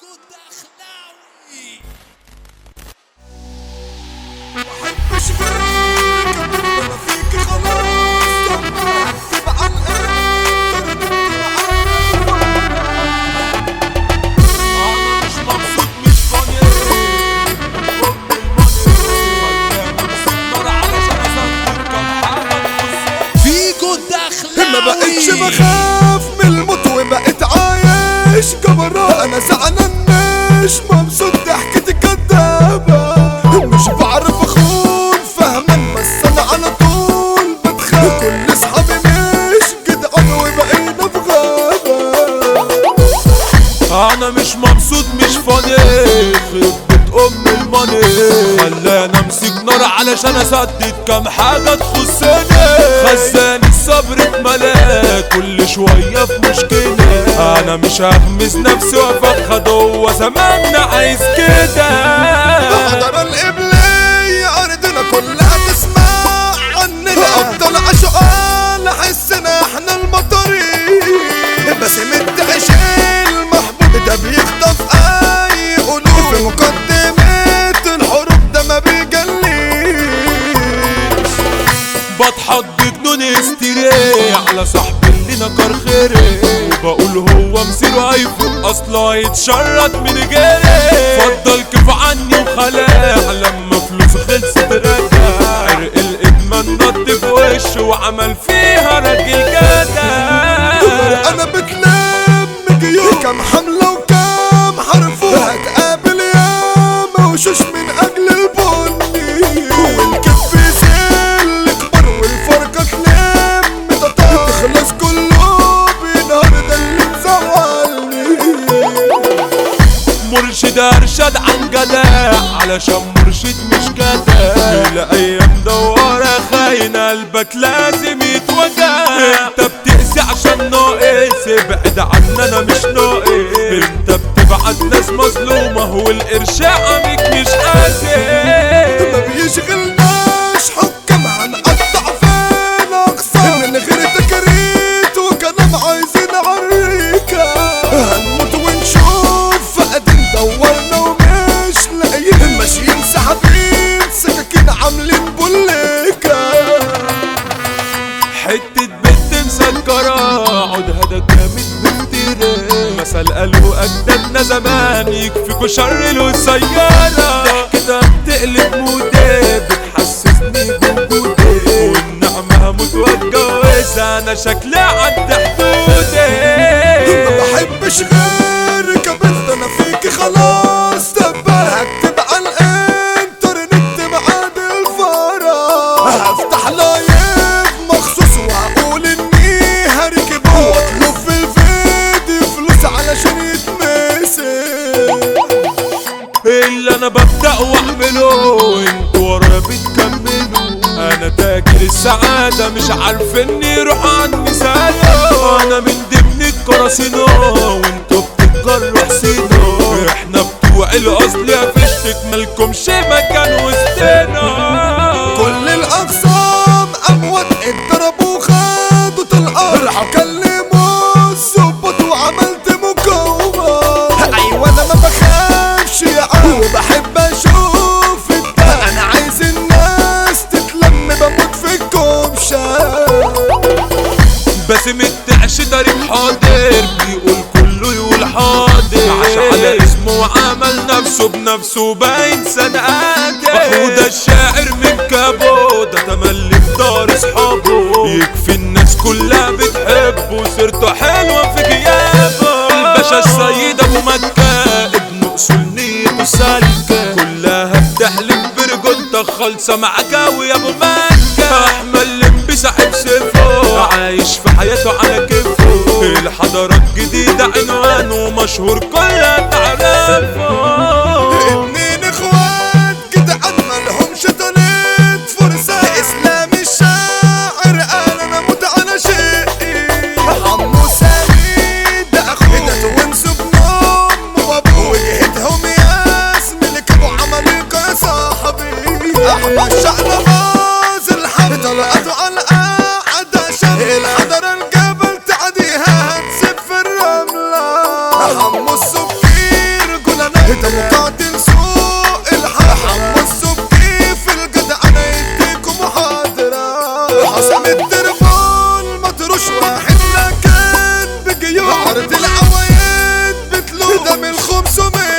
فيكو الدخلاوي. محبش غيرك انا فيك خلاص هكتب عن انا مش مبسوط مش فاني ام الماني نار علشان اصدق كم حاجه تخصني فيكو الدخلاوي. ما بقتش بخاف من الموت وبقيت عايش جبران انا زعلان مش مبسوط ضحكتي كدابة مش بعرف اخون فاهمان بس انا على طول بتخاف كل اصحابي مش جدعان وبقينا في غابة انا مش مبسوط مش فاني خربت ام الماني خلاني امسك نار علشان اسدد كام حاجه تخصني خزاني الصبر اتملى كل شويه في مشكله انا مش هغمز نفسي وافخد هو زماننا عايز كده حضر القبلية ارضنا كلها تسمع عننا افضل عشقان احسنا احنا المطرين بس متعش المحبوب ده بيخطف اي قلوب في مقدمة الحروب ده ما بيجليش بضحك بجنون استري على صاحبي اللي نكر خيري وبقول هو مسيره هيفوق اصلا يتشرد من غيري فضل كيف عني وخلاع لما فلوس خلصت رجع عرق الادمان نط في وشه وعمل فيها راجل جدع انا بتلم جيوب كام حملة وكام حرفوه هتقابل ياما وشوش من اجل البني والكف يسل كبر والفرقة تلم تطار تخلص كله بينهار ده اللي مزعلني مرشد ارشد عن جدع علشان مرشد مش جدع الايام دوارة خاينة قلبك لازم يتوجع انت بتقسي عشان ناقص ابعد عني انا مش ناقص انت بتبعت ناس مظلومة والقرش عميك مش قاسي ما بيشغلناش حكام هنقطع فين اقسام من غير تكريت وكلام عايزين عريكة هنموت ونشوف فقدين دورنا ومش لاقيين ماشيين سحابين سكاكين عاملين بوليكة حتة بنت مسكرة عودها ده جامد بكتير مثل قالوا أجدادنا زمان يكفيكوا شر السيارة ضحكتها بتقلب مودي بتحسسني بوجودي والنعمة هموت واتجوز أنا شكلي عدى حدودي ما بحبش غيرك يا بنت انا فيكي خلاص تبقى هكتب على الانترنت بعد الفرح هفتح لايف مخصوص وهقول اني هركبه واطلب في الفيديو فلوس علشان يتمسك اللي انا ببدأ واعمله انتوا ورايا بتكملوا انا تاجر السعادة مش عارف اني روح عني سالو انا من ضمن الكراسينو وانتوا بتتجروا حسينو احنا بتوع الاصل يا فشتك مالكمش مكان وسطنا كل الاقسام اموات اتضربوا خدوا طلقات راحوا كلموا الظباط وعملت مقاومة ايوه انا ما بخافش يا عم وبحب اشوف الدم انا عايز الناس تتلم بموت في الكومشة باسم التعش طريق حاضر بيقول كله يقول حاضر عاش على اسمه وعمل نفسه بنفسه باين سنة قادر وده الشاعر من كابو ده تملي في دار اصحابه يكفي الناس كلها بتحبه سيرته حلوة في غيابه الباشا السيد ابو مكة ابن اصول نيته سالكة كلها بتحلم برجولتك خالصة معاك اوي ابو مكة احمد لمبي صاحب سيفه عايش في حياته على كيفه الحضارات جديدة عنوانه مشهور كلها تعرفه اتنين اخوات جدعان مالهمش تالت فرصة اسلام الشاعر قال انا موت على شقي عمو سعيد ده اخوه ده توينز بنام وابوه وجهتهم ياس ملك ابو عمالقة يا صاحبي احمد شقلباز الحب طلقته على القعدة شاب الحضرة الجبل تعديها هتسيب في الرملة عمو السكير ده من 500